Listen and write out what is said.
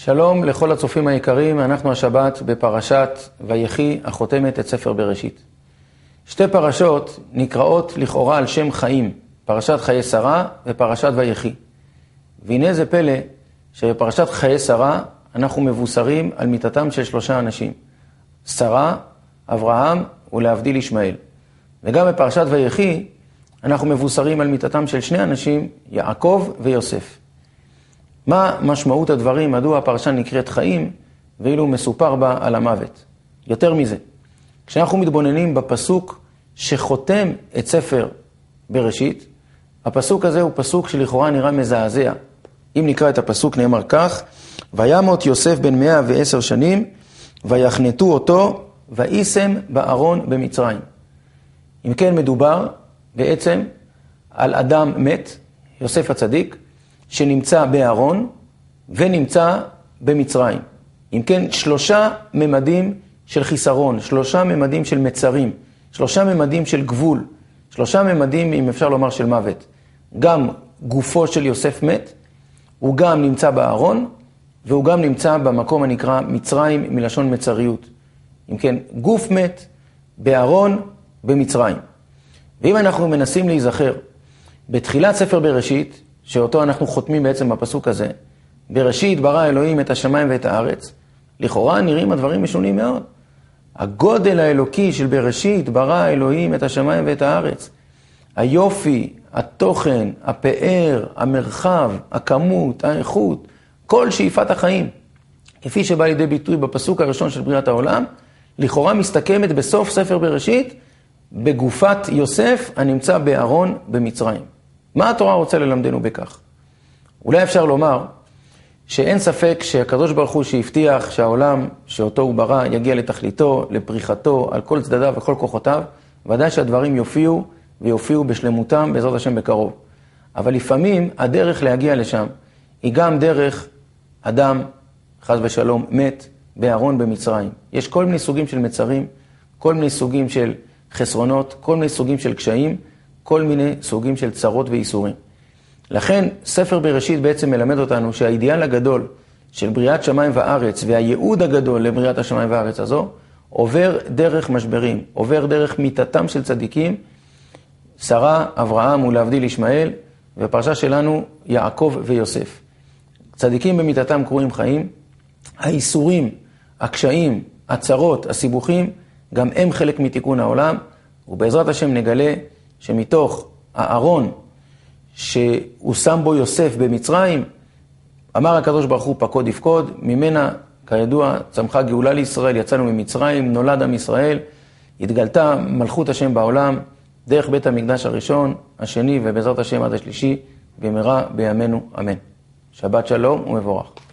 שלום לכל הצופים היקרים, אנחנו השבת בפרשת ויחי החותמת את ספר בראשית. שתי פרשות נקראות לכאורה על שם חיים, פרשת חיי שרה ופרשת ויחי. והנה זה פלא שבפרשת חיי שרה אנחנו מבוסרים על מיתתם של שלושה אנשים, שרה, אברהם ולהבדיל ישמעאל. וגם בפרשת ויחי אנחנו מבוסרים על מיתתם של שני אנשים, יעקב ויוסף. מה משמעות הדברים, מדוע הפרשה נקראת חיים, ואילו מסופר בה על המוות? יותר מזה, כשאנחנו מתבוננים בפסוק שחותם את ספר בראשית, הפסוק הזה הוא פסוק שלכאורה נראה מזעזע. אם נקרא את הפסוק נאמר כך, וימות יוסף בן 110 שנים, ויחנתו אותו, וישם בארון במצרים. אם כן מדובר בעצם על אדם מת, יוסף הצדיק, שנמצא בארון ונמצא במצרים. אם כן, שלושה ממדים של חיסרון, שלושה ממדים של מצרים, שלושה ממדים של גבול, שלושה ממדים, אם אפשר לומר, של מוות. גם גופו של יוסף מת, הוא גם נמצא בארון, והוא גם נמצא במקום הנקרא מצרים מלשון מצריות. אם כן, גוף מת, בארון, במצרים. ואם אנחנו מנסים להיזכר בתחילת ספר בראשית, שאותו אנחנו חותמים בעצם בפסוק הזה, בראשית ברא אלוהים את השמיים ואת הארץ, לכאורה נראים הדברים משונים מאוד. הגודל האלוקי של בראשית ברא אלוהים את השמיים ואת הארץ. היופי, התוכן, הפאר, המרחב, הכמות, האיכות, כל שאיפת החיים, כפי שבא לידי ביטוי בפסוק הראשון של בריאת העולם, לכאורה מסתכמת בסוף ספר בראשית, בגופת יוסף הנמצא בארון במצרים. מה התורה רוצה ללמדנו בכך? אולי אפשר לומר שאין ספק שהקדוש ברוך הוא שהבטיח שהעולם שאותו הוא ברא יגיע לתכליתו, לפריחתו, על כל צדדיו וכל כוחותיו, ודאי שהדברים יופיעו בשלמותם בעזרת השם בקרוב. אבל לפעמים הדרך להגיע לשם היא גם דרך אדם, חס ושלום, מת בארון במצרים. יש כל מיני סוגים של מצרים, כל מיני סוגים של חסרונות, כל מיני סוגים של קשיים, כל מיני סוגים של צרות ואיסורים. לכן ספר בראשית בעצם מלמד אותנו שהאידיאל הגדול של בריאת שמיים וארץ והייעוד הגדול לבריאת השמיים וארץ הזו עובר דרך משברים, עובר דרך מיתתם של צדיקים, שרה, אברהם ולהבדיל ישמעאל, והפרשה שלנו יעקב ויוסף. צדיקים במיתתם קרויים חיים, האיסורים, הקשיים, הצרות, הסיבוכים, גם הם חלק מתיקון העולם, ובעזרת השם נגלה שמתוך הארון שהוא שם בו יוסף במצרים, אמר הקדוש ברוך הוא פקוד יפקוד, ממנה כידוע צמחה גאולה לישראל, יצאנו ממצרים, נולד עם ישראל, התגלתה מלכות השם בעולם, דרך בית המקדש הראשון, השני ובעזרת השם עד השלישי, במהרה בימינו אמן. שבת שלום ומבורך.